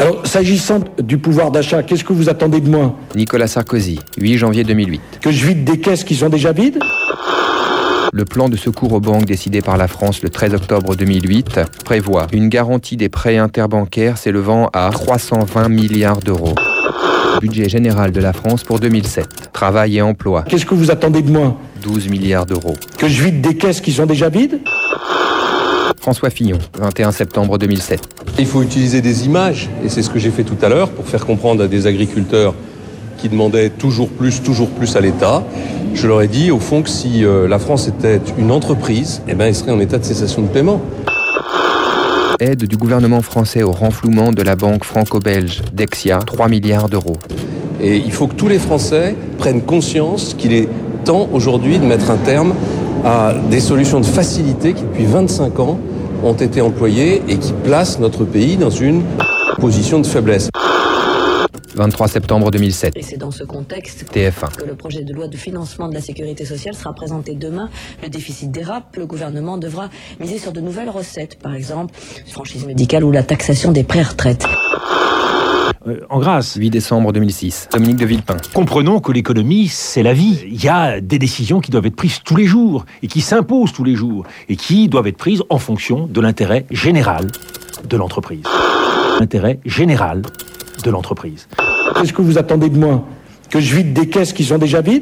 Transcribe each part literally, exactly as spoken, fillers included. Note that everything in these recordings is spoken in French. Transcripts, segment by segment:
Alors, s'agissant du pouvoir d'achat, qu'est-ce que vous attendez de moi ? Nicolas Sarkozy, huit janvier deux mille huit. Que je vide des caisses qui sont déjà vides ? Le plan de secours aux banques décidé par la France le treize octobre deux mille huit prévoit une garantie des prêts interbancaires s'élevant à trois cent vingt milliards d'euros. Budget général de la France pour deux mille sept. Travail et emploi. Qu'est-ce que vous attendez de moi ? douze milliards d'euros. Que je vide des caisses qui sont déjà vides ? François Fillon, vingt et un septembre deux mille sept. Il faut utiliser des images, et c'est ce que j'ai fait tout à l'heure, pour faire comprendre à des agriculteurs qui demandaient toujours plus, toujours plus à l'État. Je leur ai dit, au fond, que si euh, la France était une entreprise, eh ben, elle serait en état de cessation de paiement. Aide du gouvernement français au renflouement de la banque franco-belge Dexia, trois milliards d'euros. Et il faut que tous les Français prennent conscience qu'il est temps aujourd'hui de mettre un terme à des solutions de facilité qui, depuis vingt-cinq ans, ont été employées et qui placent notre pays dans une position de faiblesse. vingt-trois septembre deux mille sept. Et c'est dans ce contexte T F un. que le projet de loi de financement de la sécurité sociale sera présenté demain. Le déficit dérape, le gouvernement devra miser sur de nouvelles recettes, par exemple, franchise médicale ou la taxation des pré-retraites. Euh, en grâce. huit décembre deux mille six. Dominique de Villepin. Comprenons que l'économie, c'est la vie. Il y a des décisions qui doivent être prises tous les jours et qui s'imposent tous les jours et qui doivent être prises en fonction de l'intérêt général de l'entreprise. L'intérêt général de l'entreprise. Qu'est-ce que vous attendez de moi ? Que je vide des caisses qui sont déjà vides ?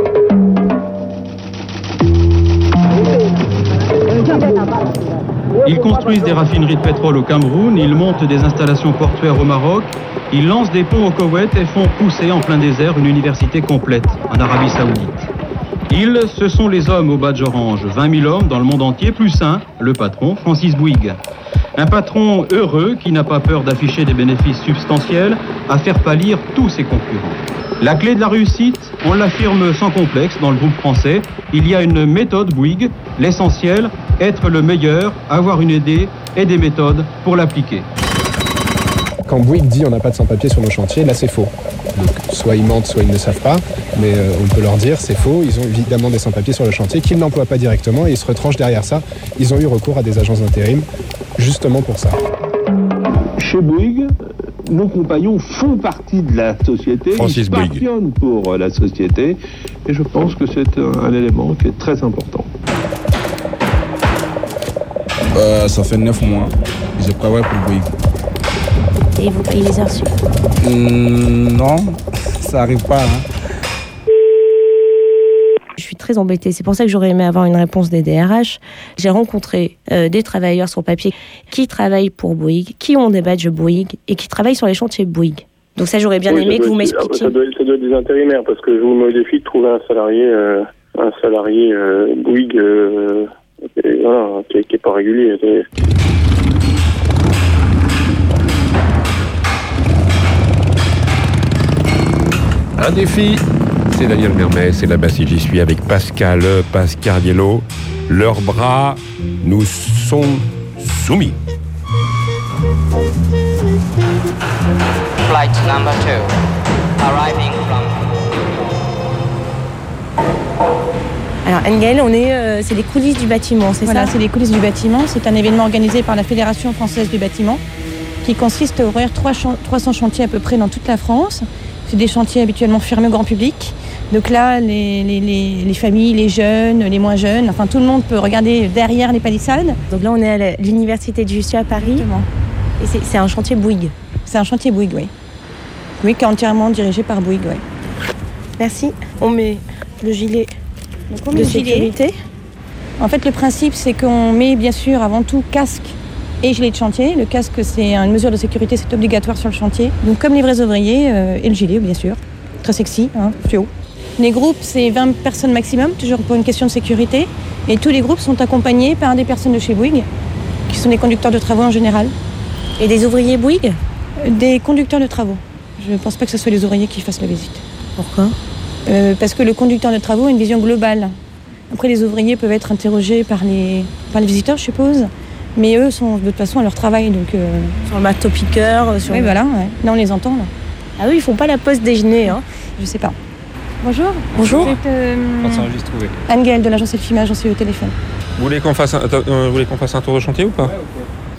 Ils construisent des raffineries de pétrole au Cameroun, ils montent des installations portuaires au Maroc, ils lancent des ponts au Koweït et font pousser en plein désert une université complète en Arabie Saoudite. Ils, ce sont les hommes au badge orange, vingt mille hommes dans le monde entier, plus un, le patron, Francis Bouygues. Un patron heureux qui n'a pas peur d'afficher des bénéfices substantiels à faire pâlir tous ses concurrents. La clé de la réussite, on l'affirme sans complexe dans le groupe français, il y a une méthode Bouygues, l'essentiel, être le meilleur, avoir une idée et des méthodes pour l'appliquer. Quand Bouygues dit on n'a pas de sans-papiers sur nos chantiers, là c'est faux. Donc soit ils mentent, soit ils ne savent pas, mais euh, on peut leur dire c'est faux, ils ont évidemment des sans-papiers sur le chantier qu'ils n'emploient pas directement et ils se retranchent derrière ça. Ils ont eu recours à des agences d'intérim justement pour ça. Chez Bouygues, nos compagnons font partie de la société, Francis ils passionnent pour la société et je pense que c'est un, un élément qui est très important. Euh, ça fait neuf mois, je travaille pour Bouygues. Et vous payez les heures sup ? Mmh, non, ça n'arrive pas. Hein. Je suis très embêtée. C'est pour ça que j'aurais aimé avoir une réponse des D R H. J'ai rencontré euh, des travailleurs sur papier qui travaillent pour Bouygues, qui ont des badges Bouygues et qui travaillent sur les chantiers Bouygues. Donc ça, j'aurais bien oui, aimé que vous m'expliquiez. Ça doit, ça doit être des intérimaires parce que je vous mets au défi de trouver un salarié, euh, un salarié euh, Bouygues euh, et, voilà, qui n'est pas régulier. C'est... Un défi, c'est Daniel Mermès et là-bas si j'y suis avec Pascal Pascariello. Leurs bras nous sont soumis. Flight number two, arriving from... Alors Anne-Gaëlle, on est, euh, c'est les coulisses du bâtiment, c'est voilà, ça ? C'est les coulisses du bâtiment. C'est un événement organisé par la Fédération française du bâtiment qui consiste à ouvrir trois cents chantiers à peu près dans toute la France. C'est des chantiers habituellement fermés au grand public. Donc là, les, les, les, les familles, les jeunes, les moins jeunes, enfin tout le monde peut regarder derrière les palissades. Donc là, on est à l'université de Jussieu à Paris. Exactement. Et c'est, c'est un chantier Bouygues. C'est un chantier Bouygues, oui. Oui, qui est entièrement dirigé par Bouygues, oui. Merci. On met le gilet Donc on met de le sécurité. Gilet. En fait, le principe, c'est qu'on met bien sûr avant tout casque et gilet de chantier. Le casque, c'est une mesure de sécurité, c'est obligatoire sur le chantier. Donc comme les vrais ouvriers, euh, et le gilet, bien sûr. Très sexy, hein, fluo. Les groupes, c'est vingt personnes maximum, toujours pour une question de sécurité. Et tous les groupes sont accompagnés par des personnes de chez Bouygues, qui sont des conducteurs de travaux en général. Et des ouvriers Bouygues ? Des conducteurs de travaux. Je ne pense pas que ce soit les ouvriers qui fassent la visite. Pourquoi ? euh, Parce que le conducteur de travaux a une vision globale. Après, les ouvriers peuvent être interrogés par les, par les visiteurs, je suppose. Mais eux sont de toute façon à leur travail. Donc, euh... Sur le marteau-piqueur sur Oui, le... voilà. Ouais. Là, on les entend. Là. Ah oui, ils font pas la pause déjeuner. Hein. Je sais pas. Bonjour. Bonjour. Vous êtes, euh... On s'en juste trouvé. Anne-Gaëlle de l'agence Elfimage, j'en suis au téléphone. Vous voulez qu'on fasse un, euh, vous voulez qu'on fasse un tour de chantier ou pas ?